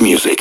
music.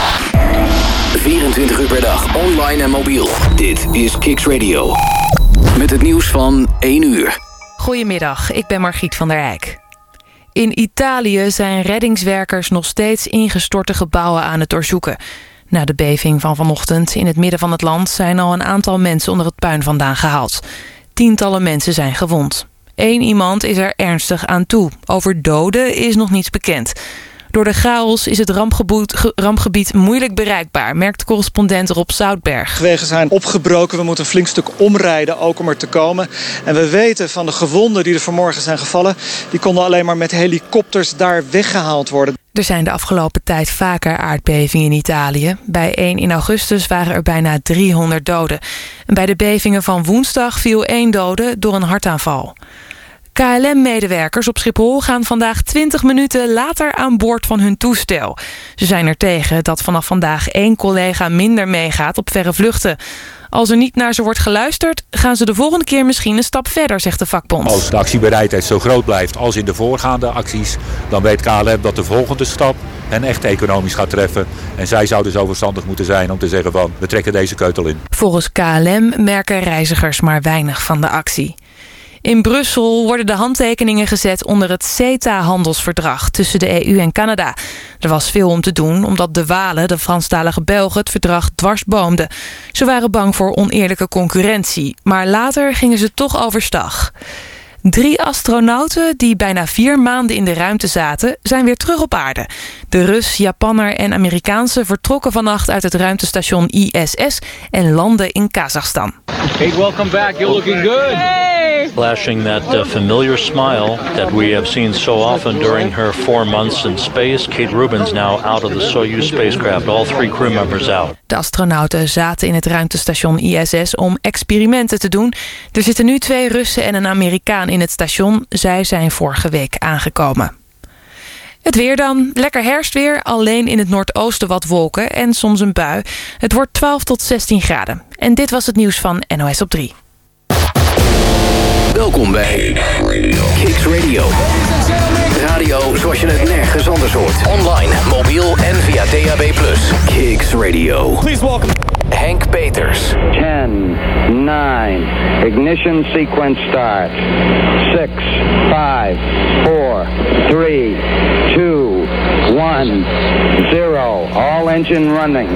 24 uur per dag, online en mobiel. Dit is Kicks Radio. Met het nieuws van 1 uur. Goedemiddag, ik ben Margriet van der Eyck. In Italië zijn reddingswerkers nog steeds ingestorte gebouwen aan het doorzoeken. Na de beving van vanochtend in het midden van het land zijn al een aantal mensen onder het puin vandaan gehaald. Tientallen mensen zijn gewond. 1 iemand is er ernstig aan toe. Over doden is nog niets bekend. Door de chaos is het rampgebied moeilijk bereikbaar, merkt correspondent Rob Zoutberg. De wegen zijn opgebroken, we moeten een flink stuk omrijden ook om er te komen. En we weten van de gewonden die er vanmorgen zijn gevallen, die konden alleen maar met helikopters daar weggehaald worden. Er zijn de afgelopen tijd vaker aardbevingen in Italië. Bij 1 in augustus waren er bijna 300 doden. En bij de bevingen van woensdag viel 1 dode door een hartaanval. KLM-medewerkers op Schiphol gaan vandaag 20 minuten later aan boord van hun toestel. Ze zijn er tegen dat vanaf vandaag 1 collega minder meegaat op verre vluchten. Als er niet naar ze wordt geluisterd, gaan ze de volgende keer misschien een stap verder, zegt de vakbond. Als de actiebereidheid zo groot blijft als in de voorgaande acties, dan weet KLM dat de volgende stap hen echt economisch gaat treffen. En zij zouden zo verstandig moeten zijn om te zeggen van, we trekken deze keutel in. Volgens KLM merken reizigers maar weinig van de actie. In Brussel worden de handtekeningen gezet onder het CETA-handelsverdrag tussen de EU en Canada. Er was veel om te doen omdat de Walen, de Franstalige Belgen, het verdrag dwarsboomden. Ze waren bang voor oneerlijke concurrentie, maar later gingen ze toch overstag. 3 astronauten die bijna 4 maanden in de ruimte zaten, zijn weer terug op aarde. De Rus, Japanner en Amerikaanse vertrokken vannacht uit het ruimtestation ISS en landden in Kazachstan. Hey, welcome back. You're looking good. Flashing that familiar smile that we have seen so often during her 4 months in space. Kate Rubins now out of the Soyuz spacecraft. All 3 crew members out. De astronauten zaten in het ruimtestation ISS om experimenten te doen. Er zitten nu 2 Russen en een Amerikaan in het station. Zij zijn vorige week aangekomen. Het weer dan. Lekker herfstweer. Alleen in het noordoosten wat wolken en soms een bui. Het wordt 12 tot 16 graden. En dit was het nieuws van NOS op 3. Welkom bij Kicks Radio. Radio zoals je het nergens anders hoort. Online, mobiel en via DAB+. Kicks Radio. Please welcome Henk Peters. 10, 9, ignition sequence start. 6, 5, 4, 3, 2, 1, 0. All engine running.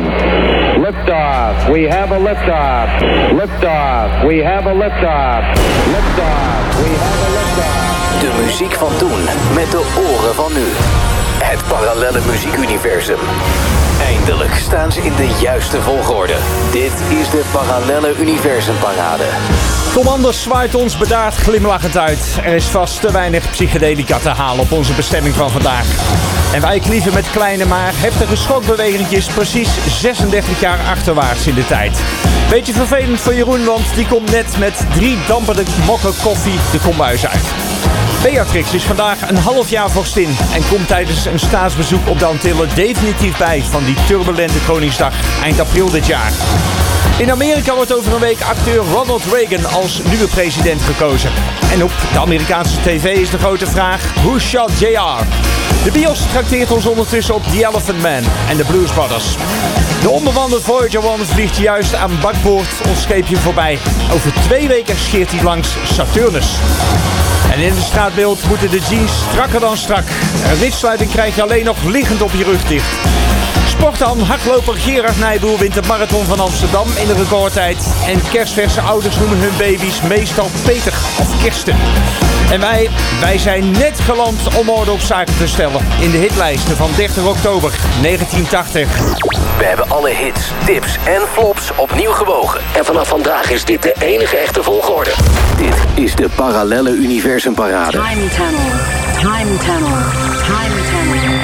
Liftoff. We have a liftoff. Liftoff. We have a liftoff. Liftoff. We have a liftoff. De muziek van toen met de oren van nu. Het parallelle muziekuniversum. Eindelijk staan ze in de juiste volgorde. Dit is de Parallelle Universumparade. Tom Anders zwaait ons bedaard glimlachend uit. Er is vast te weinig psychedelica te halen op onze bestemming van vandaag. En wij klieven met kleine maar heftige schokbewegingjes precies 36 jaar achterwaarts in de tijd. Beetje vervelend voor Jeroen, want die komt net met 3 dampende mokken koffie de kombuis uit. Beatrix is vandaag een half jaar vorstin en komt tijdens een staatsbezoek op de Antillen definitief bij van die turbulente Koningsdag eind april dit jaar. In Amerika wordt over een week acteur Ronald Reagan als nieuwe president gekozen. En op de Amerikaanse tv is de grote vraag: Who shot JR? De bios trakteert ons ondertussen op The Elephant Man en de Blues Brothers. De onbemande Voyager 1 vliegt juist aan bakboord ons scheepje voorbij. Over 2 weken scheert hij langs Saturnus. En in het straatbeeld moeten de jeans strakker dan strak. Een ritsluiting krijg je alleen nog liggend op je rug dicht. Sporthan hardloper Gerard Nijboer wint de marathon van Amsterdam in de recordtijd. En kerstverse ouders noemen hun baby's meestal Peter of Kirsten. En wij zijn net geland om orde op zaken te stellen in de hitlijsten van 30 oktober 1980. We hebben alle hits, tips en flops opnieuw gewogen. En vanaf vandaag is dit de enige echte volgorde. Dit is de Parallelle Universumparade. Time tunnel, time tunnel, time tunnel.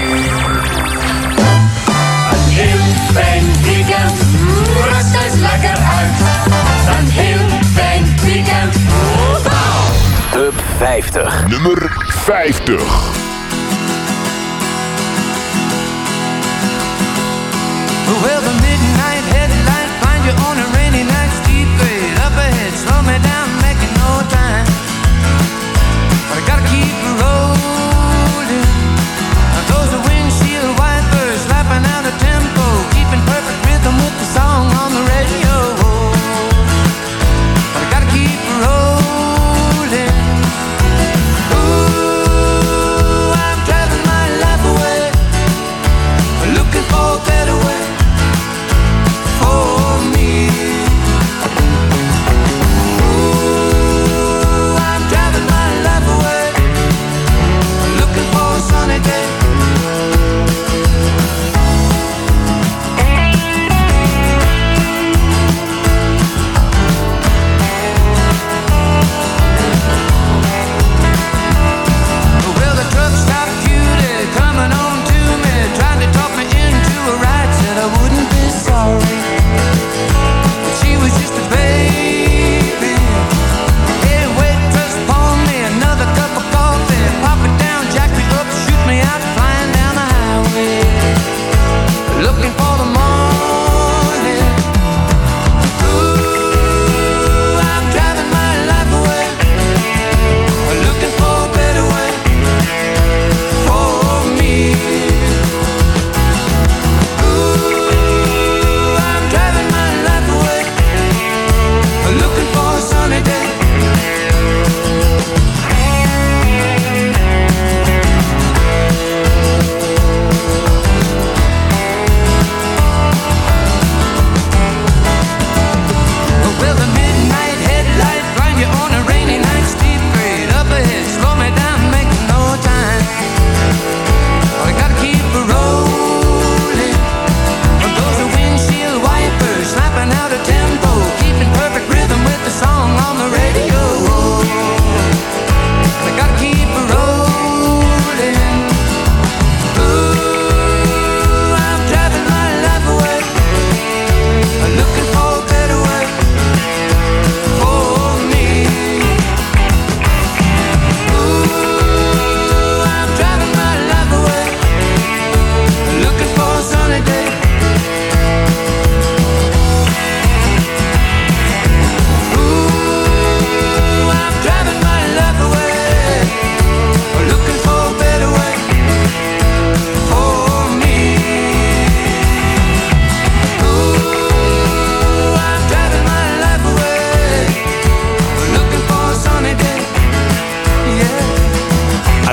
Een heel fijn weekend, rust eens lekker uit. Een heel fijn weekend, Top 50. Nummer 50. Well, the midnight headlight find you on a rainy night, steep grade up ahead, slow me down, making no time. But I gotta keep rolling. Those are windshield wipers slapping out at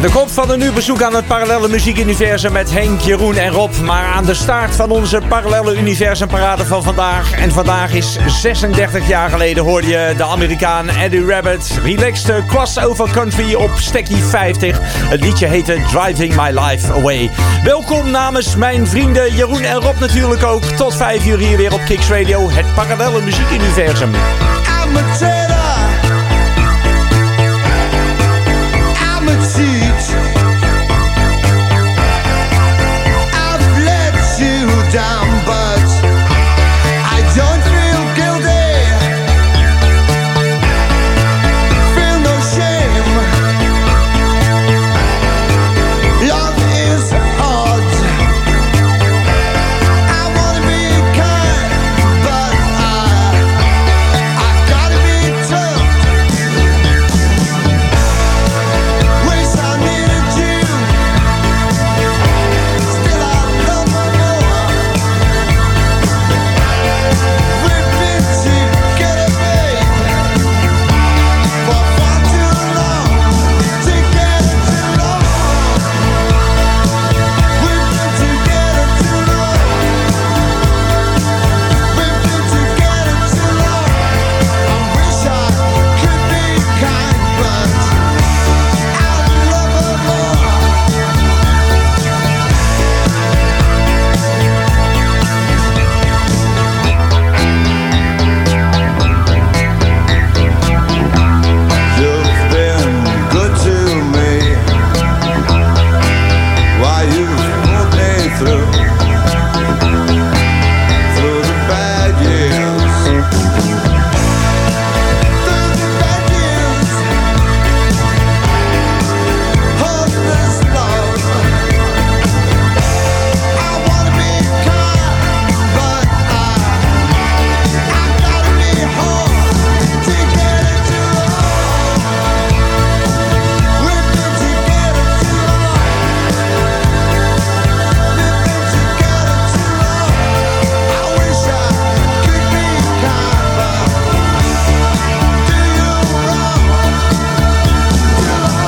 de kop van een uur bezoek aan het parallelle muziekuniversum met Henk, Jeroen en Rob. Maar aan de staart van onze parallelle universumparade van vandaag. En vandaag is 36 jaar geleden hoorde je de Amerikaan Eddie Rabbitt. Relaxed crossover country op Stekkie 50. Het liedje heette Driving My Life Away. Welkom namens mijn vrienden Jeroen en Rob natuurlijk ook. Tot 5 uur hier weer op Kicks Radio. Het parallelle muziekuniversum. I'm a traitor. I'm a cheat. I've let you down, but I don't feel guilty. Feel no shame. Love is hard. I wanna be kind, but I gotta be tough. Wish I needed you. Still I love her more. We've been together, babe, for far too long. Together too long. We've been together too long. We've been together too long. I wish I could be kind, but I love her more. You've been good to me while you've pulled me through the bad years. Through the bad years, hopeless love. I wanna be kind, but I gotta be hard. Together too long. We've been together too long. We've been together too long. I wish I could be kind, but do you wrong too long.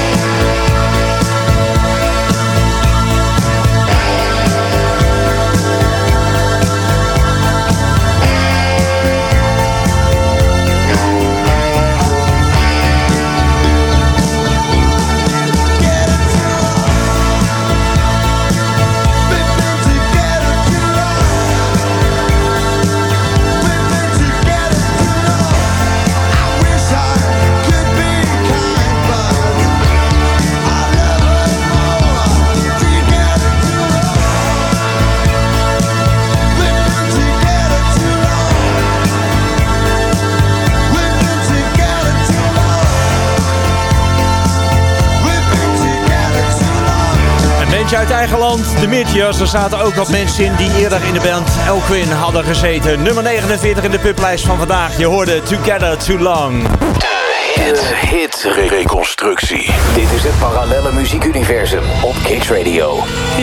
Een bandje uit eigen land, de Meteors. Er zaten ook wat mensen in die eerder in de band Elquin hadden gezeten. Nummer 49 in de publijst van vandaag. Je hoorde Together Too Long. De hit-reconstructie. Dit is het parallelle muziekuniversum op Kicks Radio.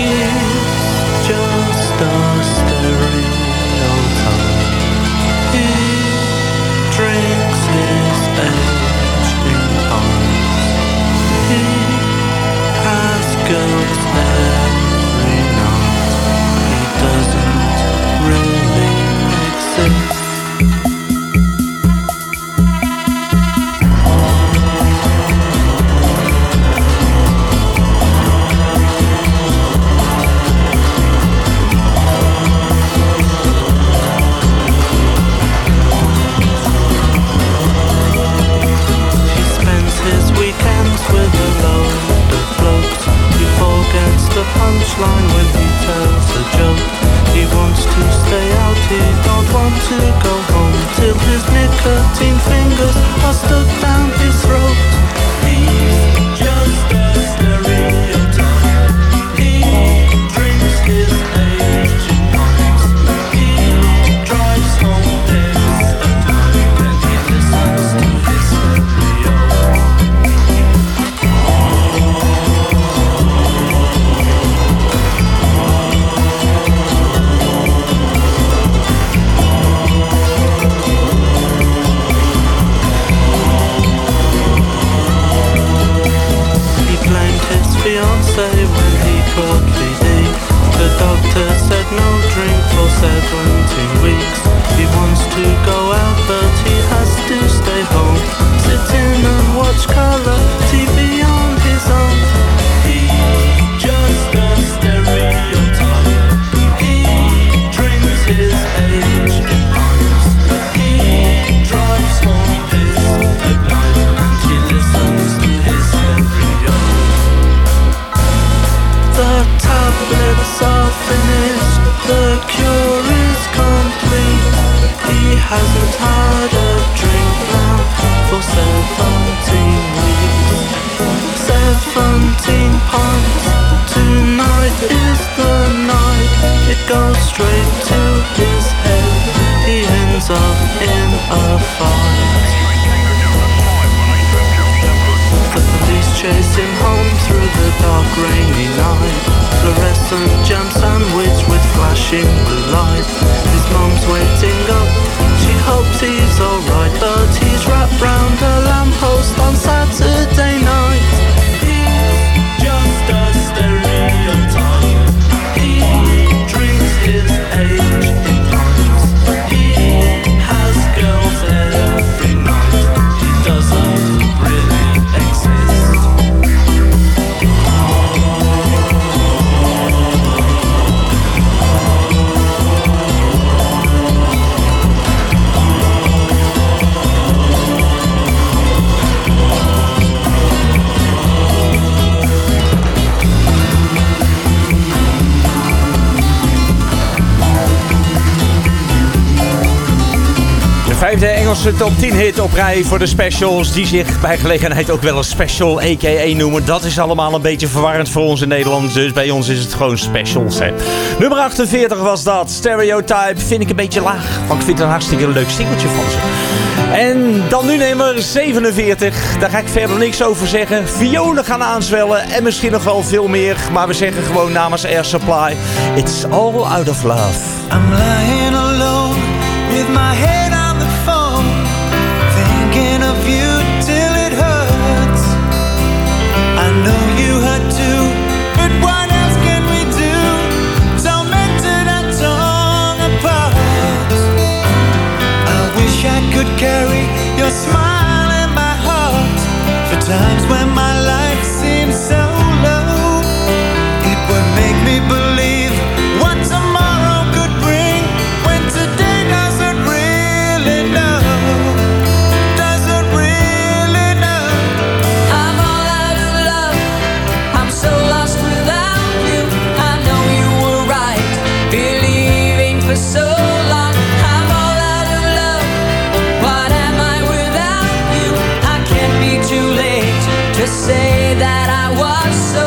The punchline when he tells a joke. He wants to stay out, he don't want to go home till his nicotine fingers are stuck down his throat. He's just a stereotype. He drinks his aging pipes. He drives home his time and he listens to his stereo. 15 pints. Tonight is the night. It goes straight to his head. He ends up in a fight. The police chase him home through the dark rainy night. Fluorescent jam sandwich with flashing blue lights. His mum's waiting up, she hopes he's alright, but he's wrapped round a lamppost on Saturday night. He's just a stereotype. He drinks his age in pints. He has girls every night. He doesn't really exist. Vijfde Engelse top 10 hit op rij voor de specials die zich bij gelegenheid ook wel een special a.k.a. noemen. Dat is allemaal een beetje verwarrend voor ons in Nederland, dus bij ons is het gewoon specials. Hè. Nummer 48 was dat. Stereotype vind ik een beetje laag, maar ik vind het een hartstikke leuk singeltje van ze. En dan nu nummer 47. Daar ga ik verder niks over zeggen. Violen gaan aanzwellen en misschien nog wel veel meer. Maar we zeggen gewoon namens Air Supply: It's all out of love. I'm lying alone with my head on the phone, thinking of you till it hurts. I know you hurt too, but what else can we do? Tormented and torn apart. I wish I could carry your smile in my heart. For times when my life seems so low, it would make me believe what tomorrow could bring, when today doesn't really know, doesn't really know. I'm all out of love, I'm so lost without you. I know you were right, believing for so long. I'm all out of love, what am I without you? I can't be too late to say that I was so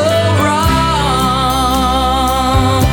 wrong.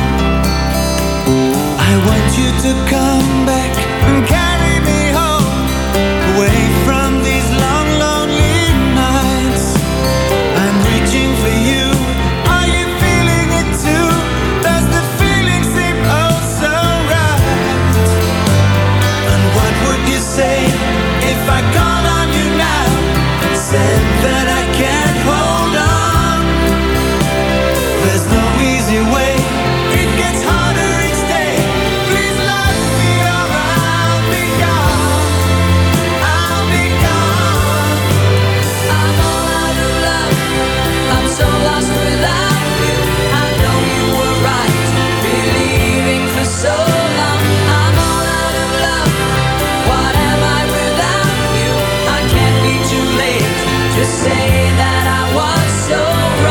I want you to come back and carry me home, away from these long, lonely nights. I'm reaching for you. Are you feeling it too? Does the feeling seem oh so right? And what would you say if I called on you now and said that I can't hold on? There's no easy way, it gets harder each day. Please love me or I'll be gone. I'll be gone. I'm all out of love, I'm so lost without you. I know you were right, believing for so long. I'm all out of love, what am I without you? I can't be too late to say that I was so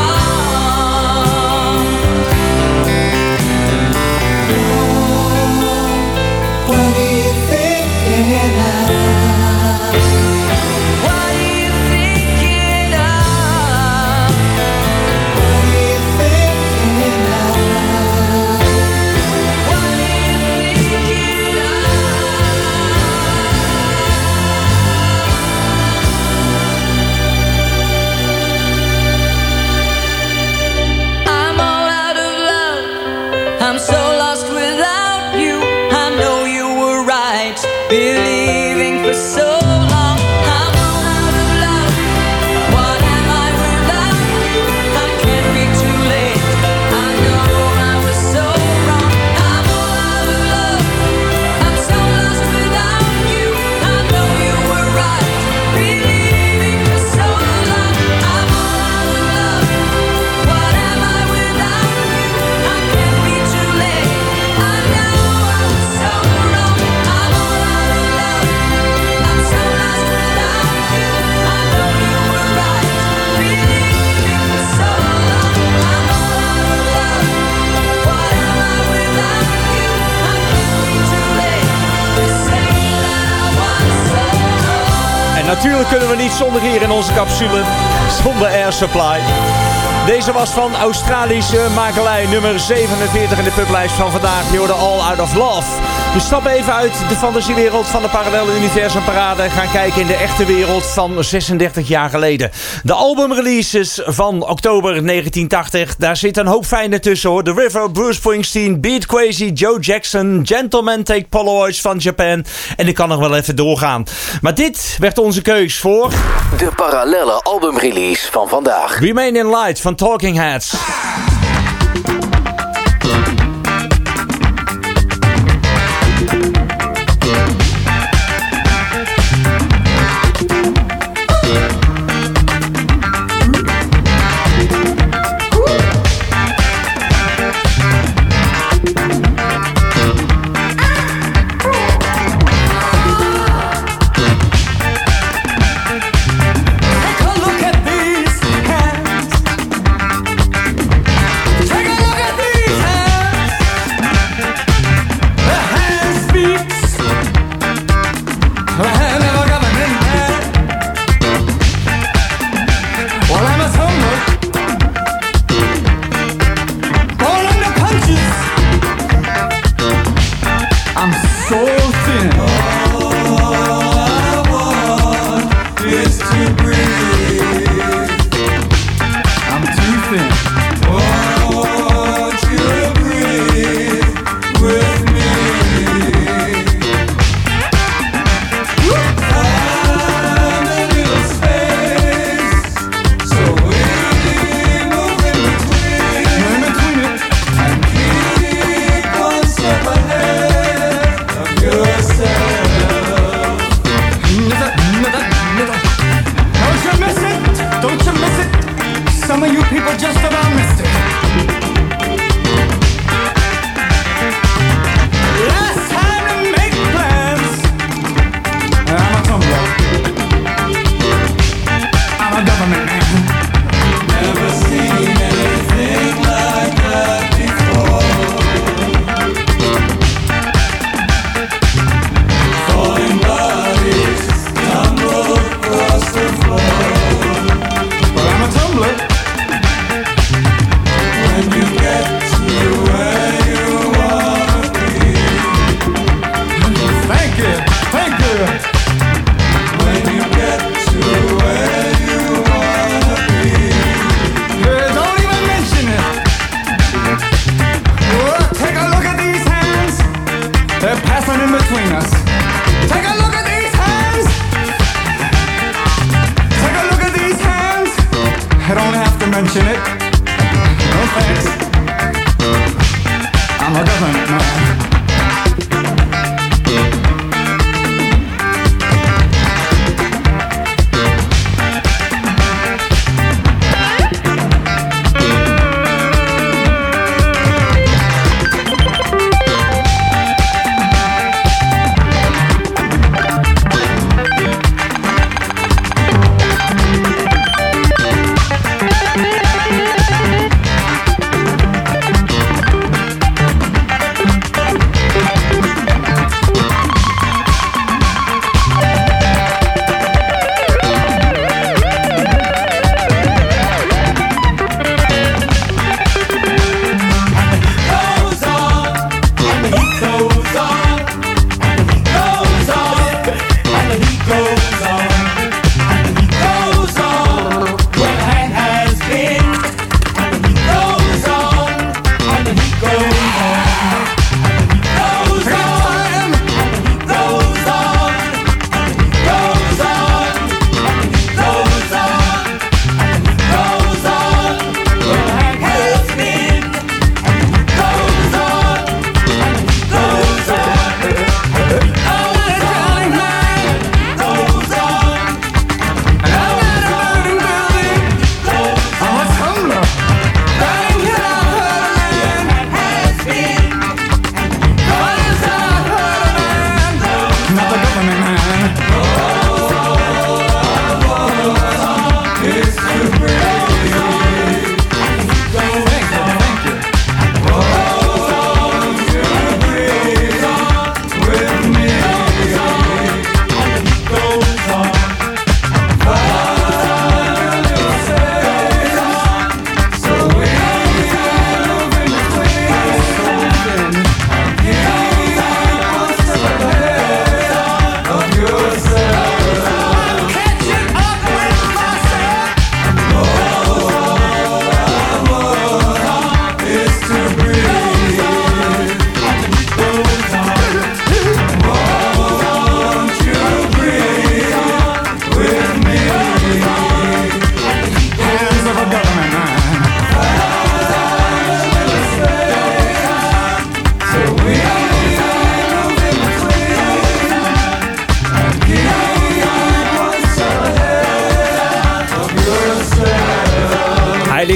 wrong. What are you thinking of? What are you thinking of? What are you thinking of? What are you thinking of? I'm all out of love, I'm so lost without you. I know you were right, believing for so long. I'm all out of love, what am I without you? I can't be too late, I know I was so wrong. I'm all out of love, I'm so lost without you. I know you were right, believing for so long. I'm all out of love, what am I without you? I can't be too late, I know I was so wrong. I'm all out of love, I'm so lost without you. I know you were right, believing for so long. I'm all out of love, what am I without you? I can't be too late to say that I was so wrong. En natuurlijk kunnen we niet zonder hier in onze capsule, zonder Air Supply. Deze was van Australische makelij, nummer 47 in de publijst van vandaag. Je hoorde All Out of Love. We stappen even uit de fantasiewereld van de parallele universum parade en gaan kijken in de echte wereld van 36 jaar geleden. De albumreleases van oktober 1980, daar zit een hoop fijne tussen hoor. The River, Bruce Springsteen, Beat Crazy, Joe Jackson, Gentlemen Take Polaroids van Japan. En ik kan nog wel even doorgaan. Maar dit werd onze keus voor... de parallele albumrelease van vandaag. Remain in Light van Talking Heads.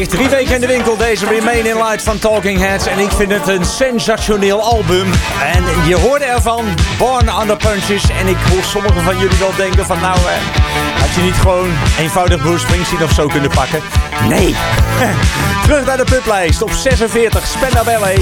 ligt 3 weken in de winkel, deze Remain in Light van Talking Heads. En ik vind het een sensationeel album. En je hoorde ervan, Born Under Punches. En ik hoor sommigen van jullie wel denken van nou, had je niet gewoon eenvoudig Bruce Springsteen of zo kunnen pakken? Nee. Terug naar de publijst op 46, Spandau Ballet.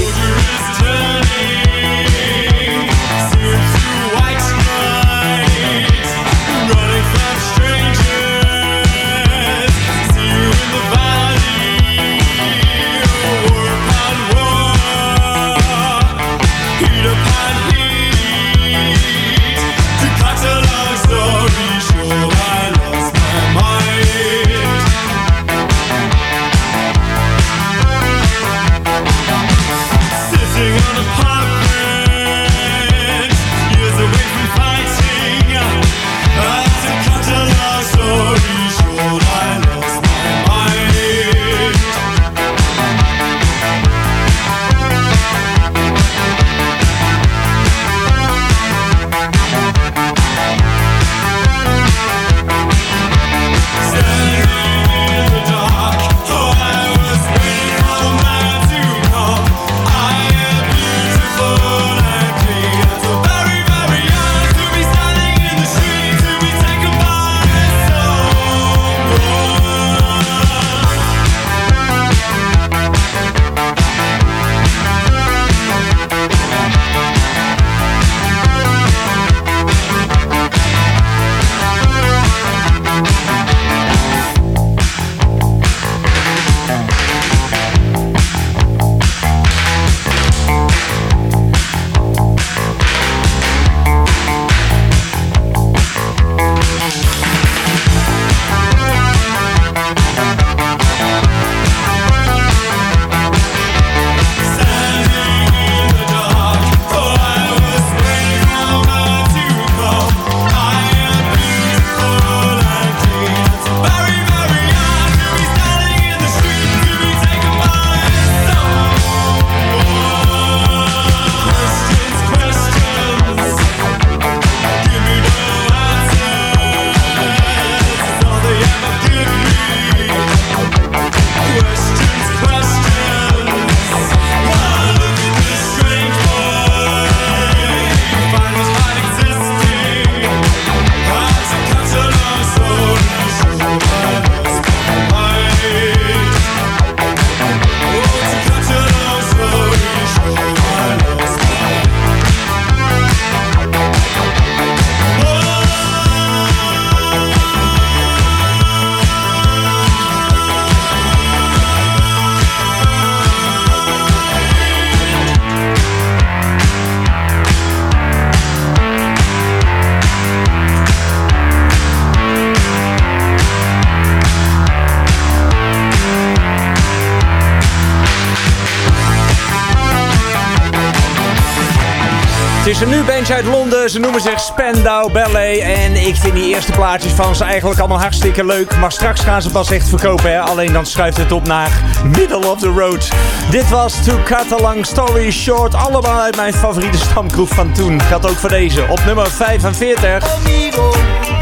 Het is een nu bandje uit Londen, ze noemen zich Spandau Ballet. En ik vind die eerste plaatjes van ze eigenlijk allemaal hartstikke leuk. Maar straks gaan ze pas echt verkopen, hè? Alleen dan schuift het op naar Middle of the Road. Dit was To Cut a Long Story Short. Allemaal uit mijn favoriete stamkroeg van toen. Gaat ook voor deze op nummer 45. Amigo,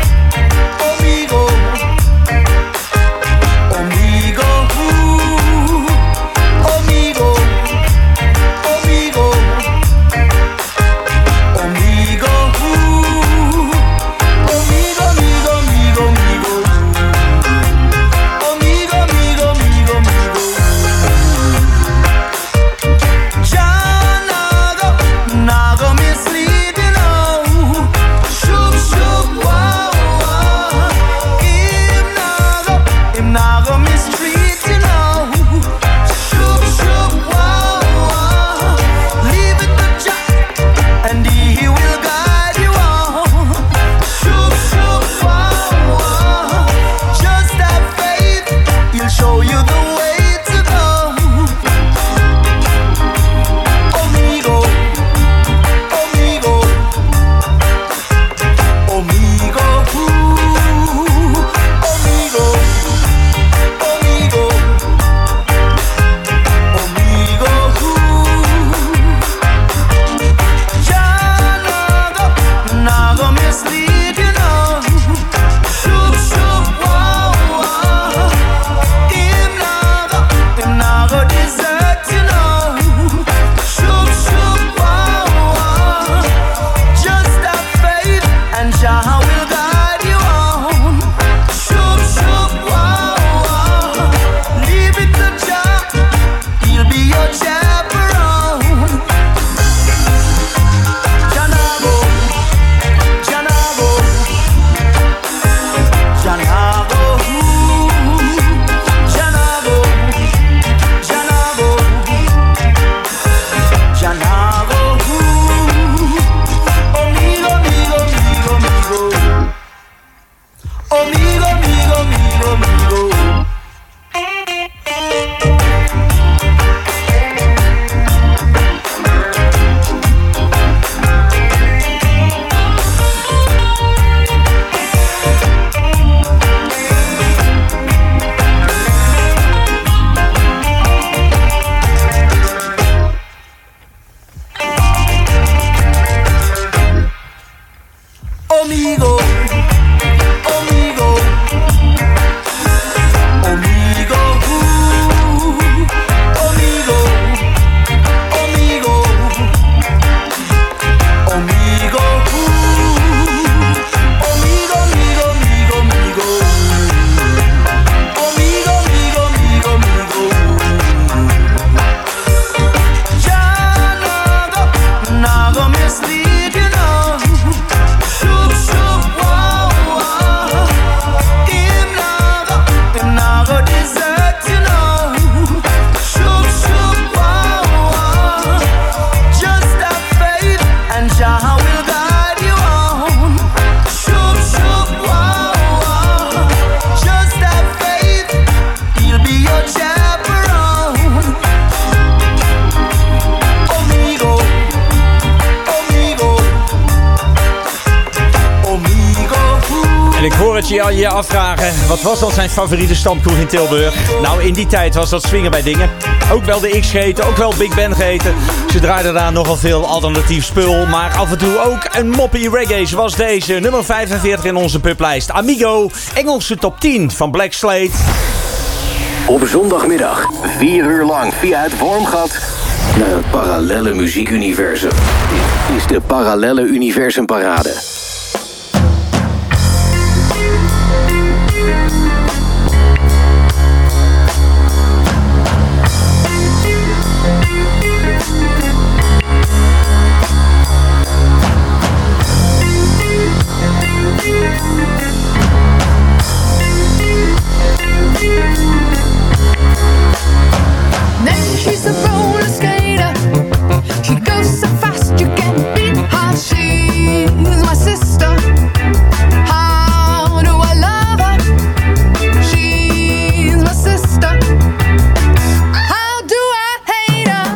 amigo, amigo, amigo, amigo. Wow. Amigo, amigo, amigo, amigo. Amigo, amigo, amigo, amigo, amigo, amigo, amigo, amigo, amigo, amigo, amigo, amigo, amigo, amigo. Ya nago mislead you know. Shoop, shoop, wow, wow. Him nago desert, you know. Shoop, shoop, wow, wow. Just have faith and Jah will guide you on. Shoop, shoop, wow, wow. Just have faith, he'll be your chaperone. Amigo, amigo, amigo. En ik hoor het je afvragen, wat was dan zijn favoriete stamkroeg in Tilburg? Nou, in die tijd was dat swingen bij dingen. Ook wel de X geheten, ook wel Big Ben geheten. Ze draaiden daar nogal veel alternatief spul. Maar af en toe ook een moppie reggae zoals deze. Nummer 45 in onze publijst. Amigo, Engelse top 10 van Black Slate. Op zondagmiddag, 4 uur lang via het Wormgat naar het parallelle muziekuniversum. Dit is de Parallelle Universum Parade. Then she's a roller skater. She goes so fast you can't beat her. She's my sister. How do I love her? She's my sister. How do I hate her?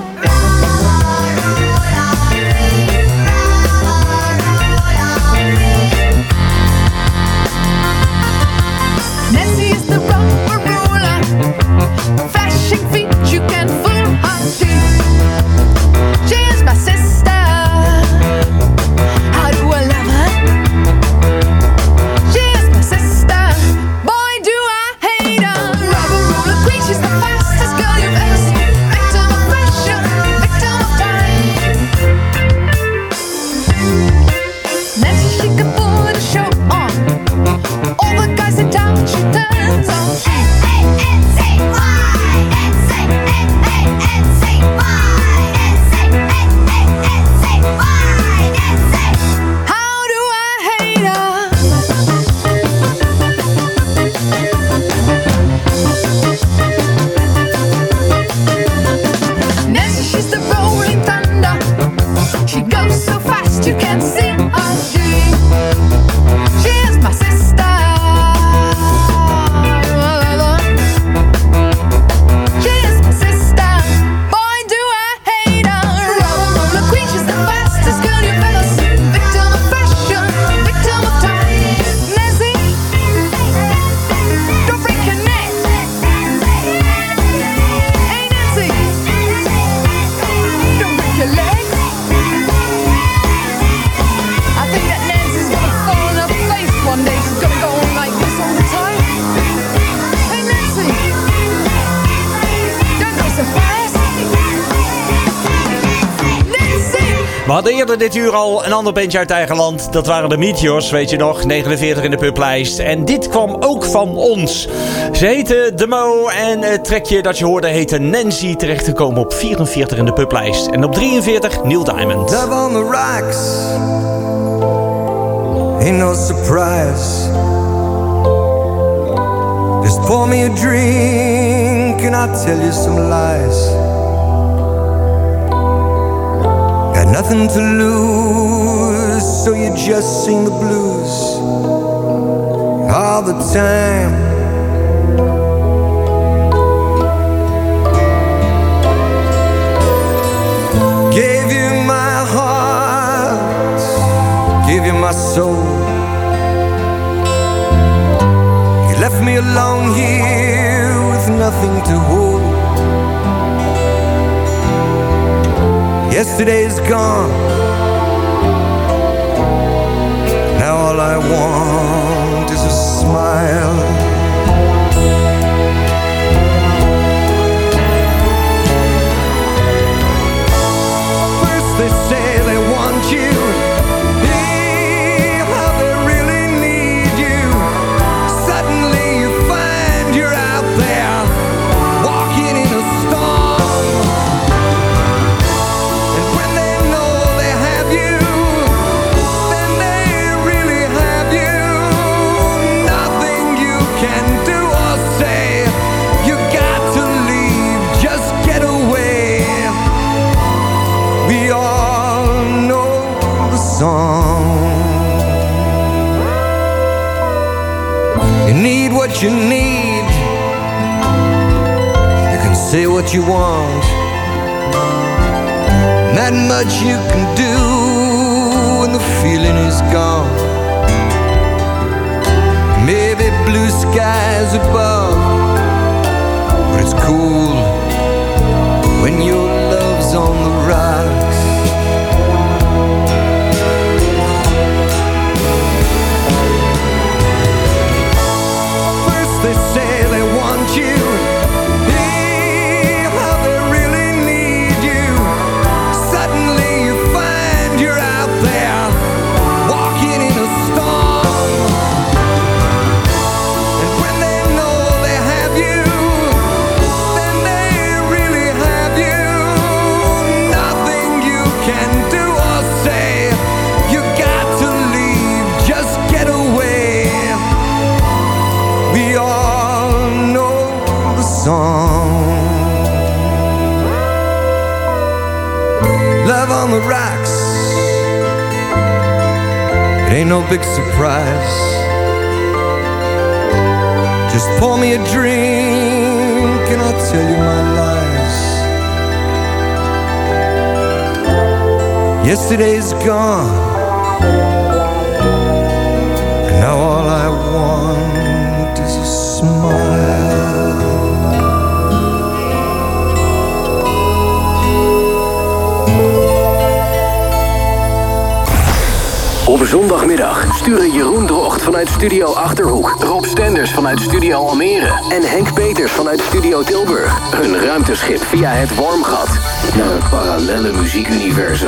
Nancy is the rubber ruler. Flashing feet, you can't fool her. She is my sister. How do I love her? She is my sister. Boy, do I hate her. Rubber ruler queen, she's the fastest girl you've ever seen. Victim of pressure, victim of time. Nancy, she can put a show on. All the guys in town, she turns on. How do I hate her? Nancy, she's the rolling thunder. She goes so fast you can't see her. She is my sister. She is my sister. Boy, do I hate her. Roller, roller queen, she's the fastest girl you've ever seen. Victim of fashion, victim of time. Nancy, don't break your neck. Hey Nancy, don't break your leg. I think that Nancy's gonna fall on her face one day. She's gonna go on like this all the time. Hey Nancy, don't go so fast. Nancy! We hadden eerder dit uur al een ander bandje uit eigen land. Dat waren de Meteors, weet je nog. 49 in de publijst. En dit kwam ook van ons. Ze heette De Mo en het trekje dat je hoorde heette Nancy. Terechtgekomen op 44 in de publijst. En op 43 Neil Diamond. Love on the rocks ain't no surprise. Just pour me a drink and I'll tell you some lies. Got nothing to lose, so you just sing the blues. all the time. Gave you my heart, gave you my soul. You left me alone here with nothing to hold. Yesterday's gone. Now all I want is a smile. First they say they want you, how they really need you. Suddenly you find you're out there, walking in a storm. And when they know they have you, then they really have you. Nothing you can do or say, you got to leave, just get away. We all know the song. You need what you need. You can say what you want. Not much you can do when the feeling is gone. Maybe blue skies above, but it's cool when your love's on the rocks. First they say they want you, how they really need you. Suddenly you find you're out there, walking in a storm. And when they know they have you, then they really have you. Nothing you can do or say, you got to leave, just get away. We all know the song. Love on the rocks, it ain't no big surprise. Just pour me a drink and I'll tell you my lies. Yesterday's gone, and now all I want is a smile. Op zondagmiddag sturen Jeroen Drocht vanuit Studio Achterhoek, Rob Stenders vanuit Studio Almere en Henk Peters vanuit Studio Tilburg hun ruimteschip via het Wormgat naar het parallelle muziekuniversum.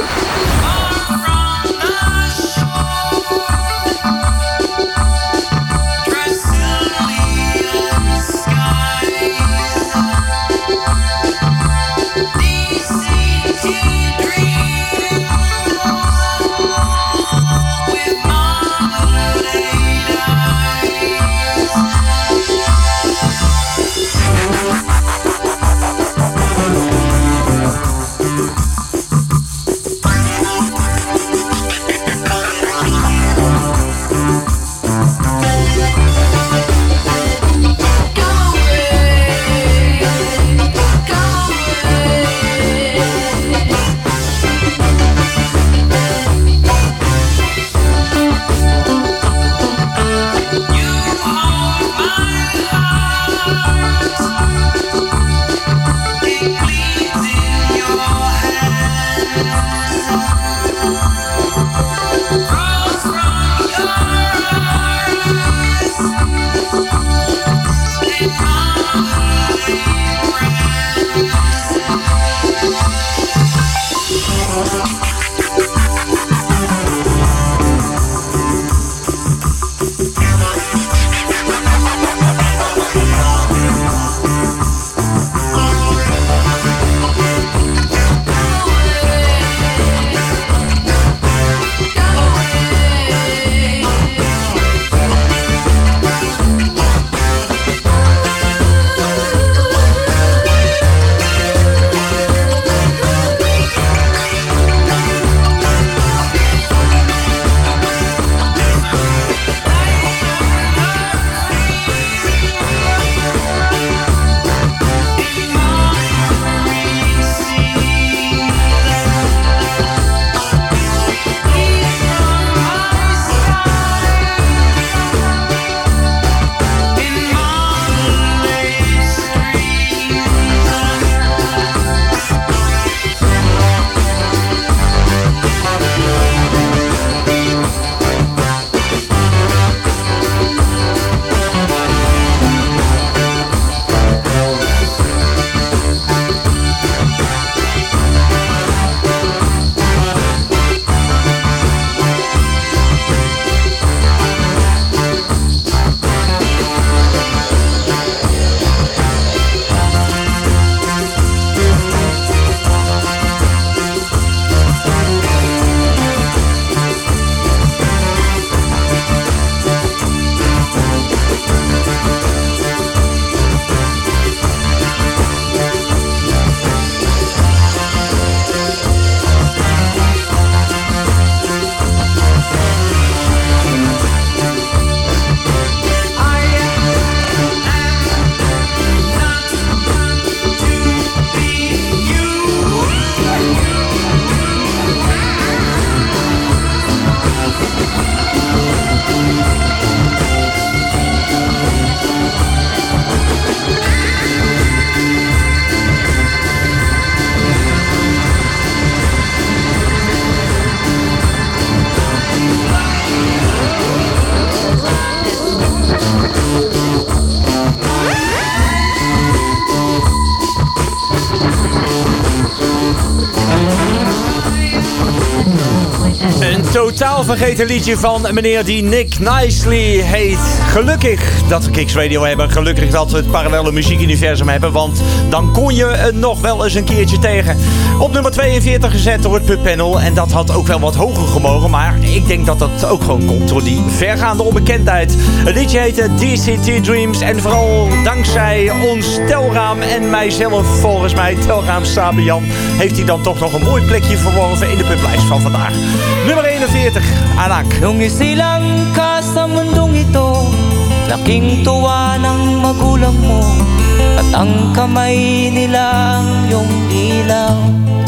onvergeten liedje van meneer die Nick Nicely heet. Gelukkig dat we Kicks Radio hebben. Gelukkig dat we het parallele muziekuniversum hebben. Want dan kon je er nog wel eens een keertje tegen. Op nummer 42 gezet door het Pub Panel. En dat had ook wel wat hoger gemogen. Maar ik denk dat dat ook gewoon komt door die vergaande onbekendheid. Het liedje heette DCT Dreams. En vooral dankzij ons telraam en mijzelf, volgens mij telraam Sabian, heeft hij dan toch nog een mooi plekje verworven in de publijst van vandaag. Nummer 41, Anak. Nung isilang ka sa mundong ito, laking tuwa ng magulang mo, at ang kamay nila ang iyong ilaw.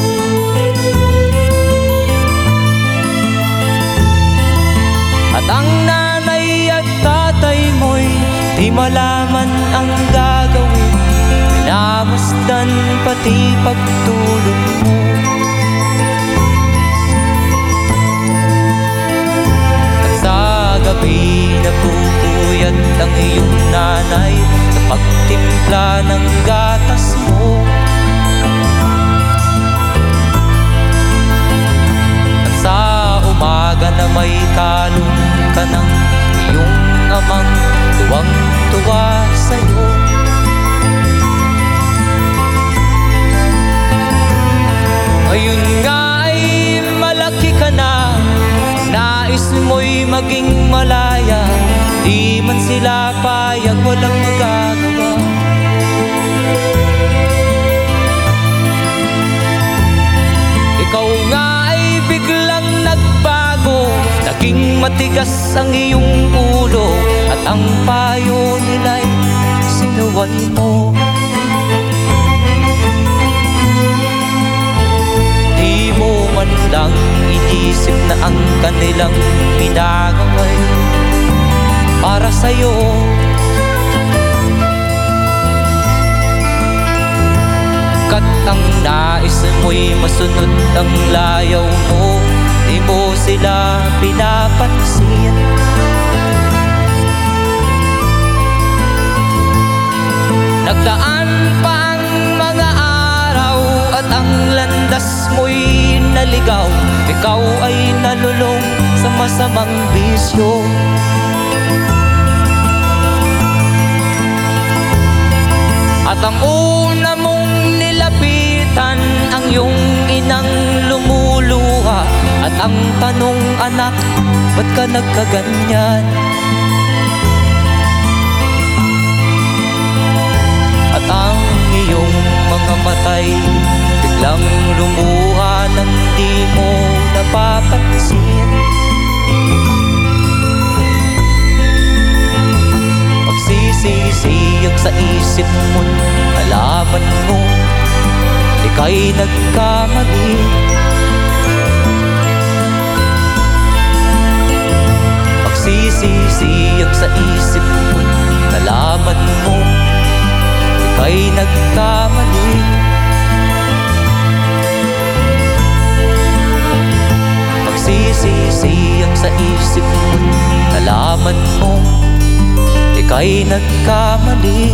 At ang nanay at tatay mo'y di malaman ang gagawin, minamasdan pati pagtulog mo. Gabi napupuyat ang iyong nanay sa pagtimpla ng gatas mo. At sa umaga na may kalong ka ng iyong amang tuwang-tuwa sa'yo. Ngayon nga ay malaki ka na, nais mo'y maging malaya, di man sila payag, walang magagawa. Ikaw nga ay biglang nagbago, naging matigas ang iyong ulo, at ang payo nila'y sinuway mo. Di mo man lang inisip na ang kanilang ginagaway para sa'yo. Kat ang nais mo'y masunod ang layaw mo, di mo sila pinapansin. Nagdaan pa ang mga araw at ang landas mo'y naligaw, ikaw ay nalulong sa masamang bisyo. At ang una mong nilapitan ang iyong inang lumuluha, at ang tanong, anak, ba't ka nagkaganyan? At ang iyong mga matay biglang lumuha nang di mo napapansin. Magsisisiyag sa isip mo, alaman mo, ika'y nagkamali. Magsisisiyag sa isip mo, alaman mo, ika'y nagkamali. Magsisisiyag sa isip mo, nalaman mo, ika'y nagkamali.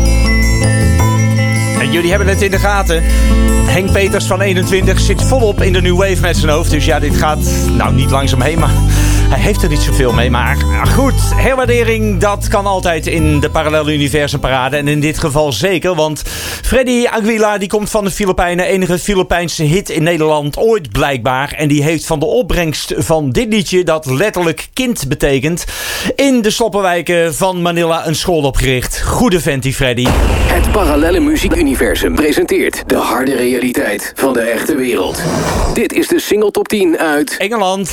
En jullie hebben het in de gaten. Henk Peters van 21 zit volop in de New Wave met zijn hoofd. Dus ja, dit gaat nou niet langzaam heen, maar hij heeft er niet zoveel mee. Maar goed, herwaardering, dat kan altijd in de parallele universum parade. En in dit geval zeker, want Freddy Aguilar die komt van de Filipijnen. Enige Filipijnse hit in Nederland ooit blijkbaar. En die heeft van de opbrengst van dit liedje, dat letterlijk kind betekent, in de sloppenwijken van Manila een school opgericht. Goede vent die Freddy. Het parallele muziekuniversum presenteert de harde realiteit van de echte wereld. Dit is de single top 10 uit Engeland.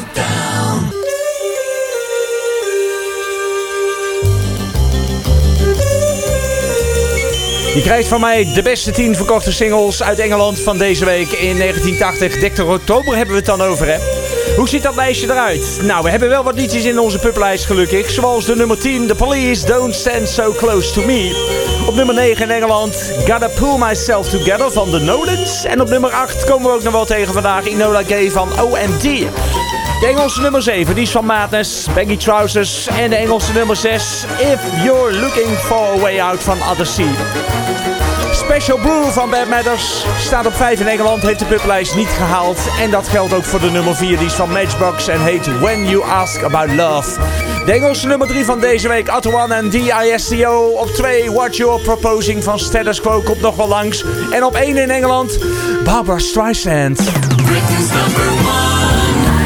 Je krijgt van mij de beste 10 verkochte singles uit Engeland van deze week in 1980. 30 oktober hebben we het dan over, hè? Hoe ziet dat lijstje eruit? Nou, we hebben wel wat liedjes in onze publijst gelukkig. Zoals de nummer 10, The Police, Don't Stand So Close To Me. Op nummer 9 in Engeland, Gotta Pull Myself Together van The Nolans. En op nummer 8 komen we ook nog wel tegen vandaag, Enola Gay van OMD. De Engelse nummer 7, die is van Madness, Baggy Trousers. En de Engelse nummer 6, If You're Looking For A Way Out van Other Sea. Special Blue van Bad Matters staat op 5 in Engeland, heeft de publijst niet gehaald. En dat geldt ook voor de nummer 4, die is van Matchbox en heet When You Ask About Love. De Engelse nummer 3 van deze week, Atwan en D.I.S.T.O. Op 2, What You're Proposing van Status Quo komt nog wel langs. En op 1 in Engeland, Barbra Streisand. Britain's number 1.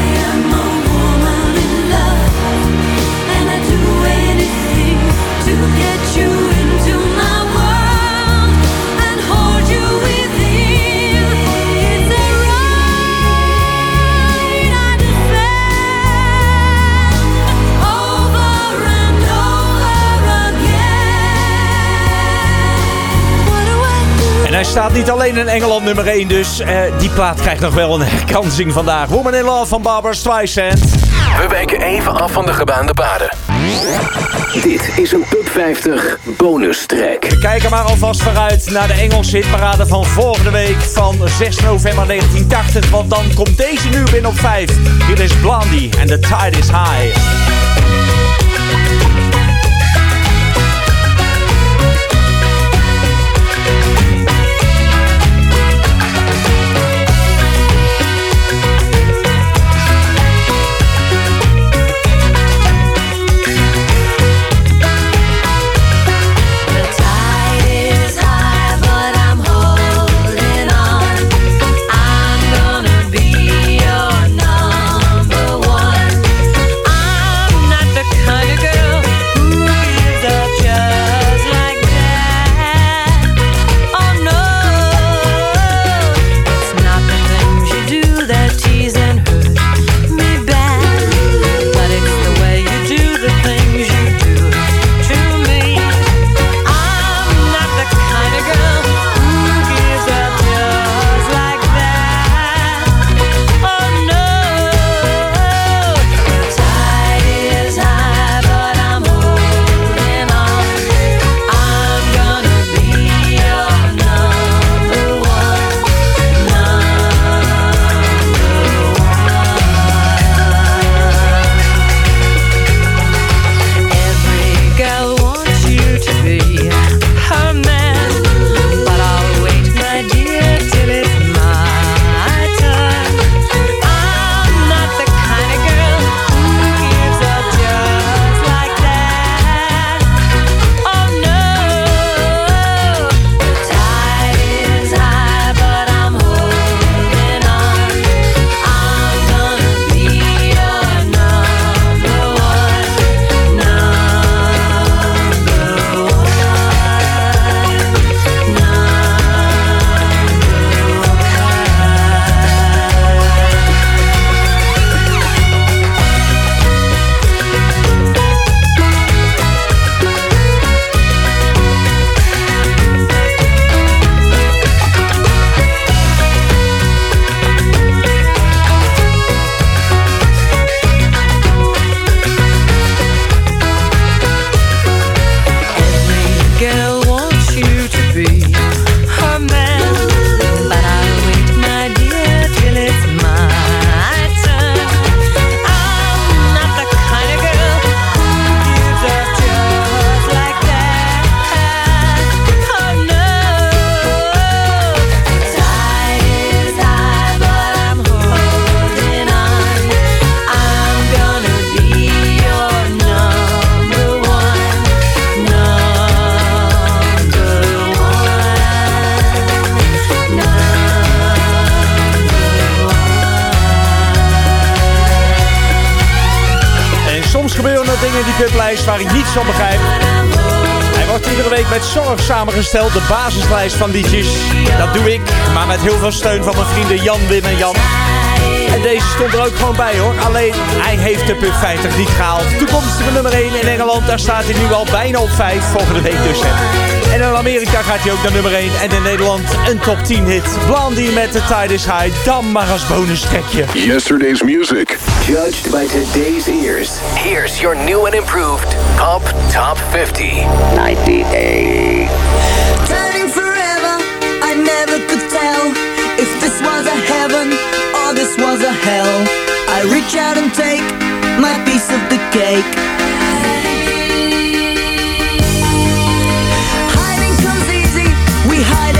En hij staat niet alleen in Engeland nummer 1, dus die plaat krijgt nog wel een herkansing vandaag. Woman in Love van Barbra Streisand. We wijken even af van de gebaande paden. Dit is een Pub 50 bonus track. We kijken maar alvast vooruit naar de Engelse hitparade van volgende week van 6 november 1980. Want dan komt deze nu binnen op 5. Hier is Blondie en The Tide is High. Waar ik niets van begrijp. Hij wordt iedere week met zorg samengesteld, de basislijst van liedjes. Dat doe ik, maar met heel veel steun van mijn vrienden Jan, Wim en Jan. En deze stond er ook gewoon bij hoor. Alleen, hij heeft de Pub 50 niet gehaald. Toekomstige nummer 1 in Engeland, daar staat hij nu al bijna op 5, volgende week dus. En in Amerika gaat hij ook naar nummer 1. En in Nederland een top 10 hit. Blondie met The Tide is High, dan maar als bonus trekje. Yesterday's music. Judged by today's ears. Here's your new and improved Pop Top 50. 98. Turning forever, I never could tell if this was a heaven or this was a hell. I reach out and take my piece of the cake. Hiding comes easy, we hide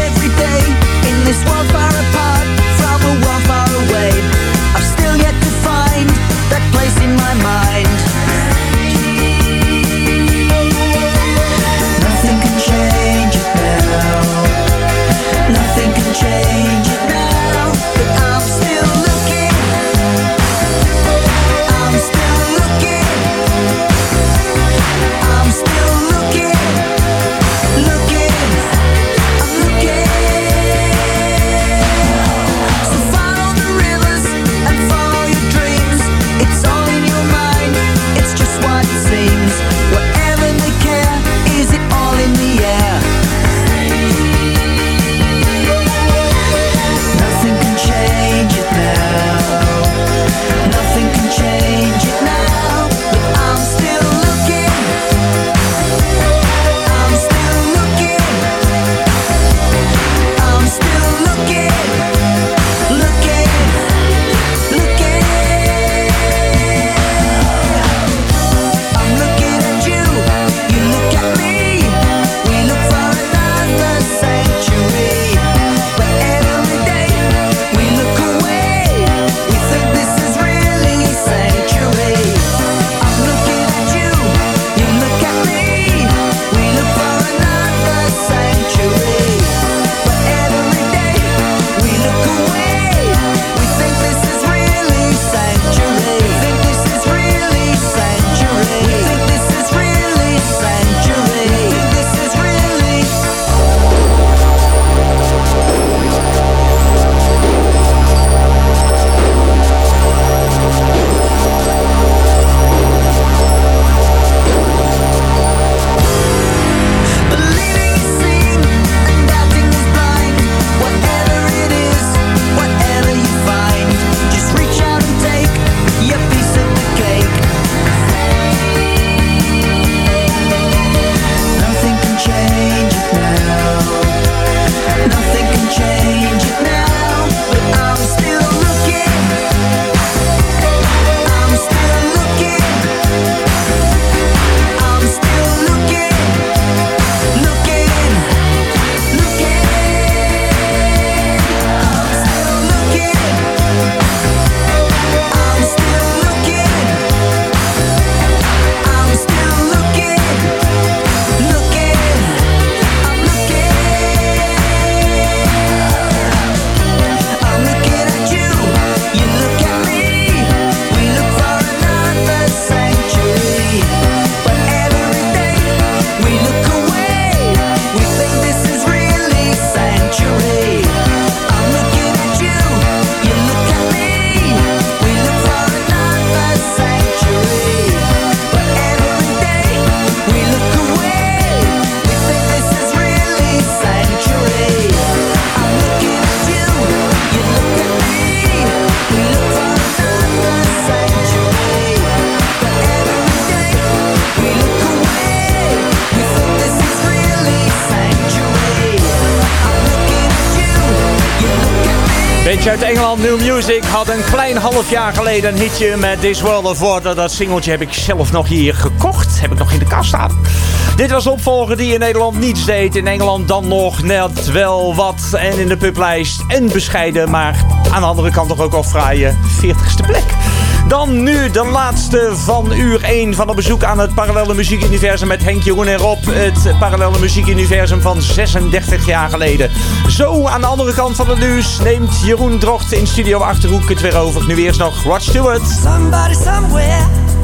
Bandje uit Engeland, New Music, had een klein half jaar geleden een hitje met This World of Water. Dat singeltje heb ik zelf nog hier gekocht. Heb ik nog in de kast staan. Dit was de opvolger die in Nederland niets deed. In Engeland dan nog net wel wat. En in de publijst en bescheiden. Maar aan de andere kant toch ook al fraaie 40ste plek. Dan nu de laatste van uur 1 van het bezoek aan het Parallelle Muziekuniversum met Henk, Jeroen en Rob. Het Parallelle Muziekuniversum van 36 jaar geleden. Zo, aan de andere kant van het nieuws neemt Jeroen Drocht in Studio Achterhoek het weer over. Nu eerst nog Rod Stewart. Somebody somewhere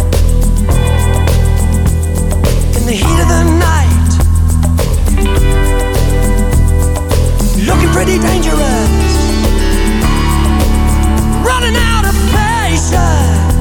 in the heat of the night, looking pretty dangerous, running out of patience.